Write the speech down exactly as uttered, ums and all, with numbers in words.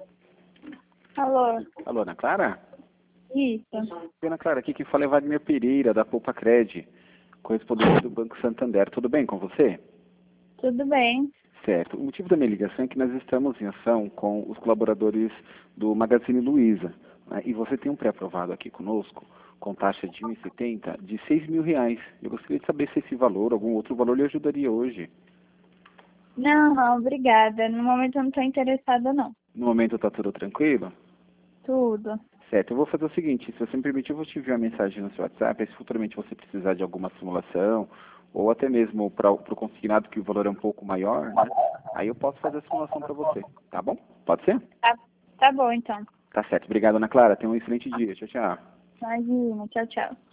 Alô? Alô, Ana Clara? Isso. Ana Clara, aqui quem fala é Wagner Pereira, da Poupa Cred, correspondente do Banco Santander. Tudo bem com você? Tudo bem. Certo. O motivo da minha ligação é que nós estamos em ação com os colaboradores do Magazine Luiza. Né? E você tem um pré-aprovado aqui conosco, com taxa de um e setenta, de seis mil reais. Eu gostaria de saber se esse valor, algum outro valor, lhe ajudaria hoje. Não, não, obrigada. No momento eu não estou interessada, não. No momento está tudo tranquilo? Tudo. Certo, eu vou fazer o seguinte, se você me permitir, eu vou te enviar uma mensagem no seu WhatsApp, se futuramente você precisar de alguma simulação, ou até mesmo para o consignado, que o valor é um pouco maior, né? Aí eu posso fazer a simulação para você, tá bom? Pode ser? Tá, tá bom, então. Tá certo. Obrigado, Ana Clara. Tenha um excelente dia. Tchau, tchau. Imagina. Tchau, tchau.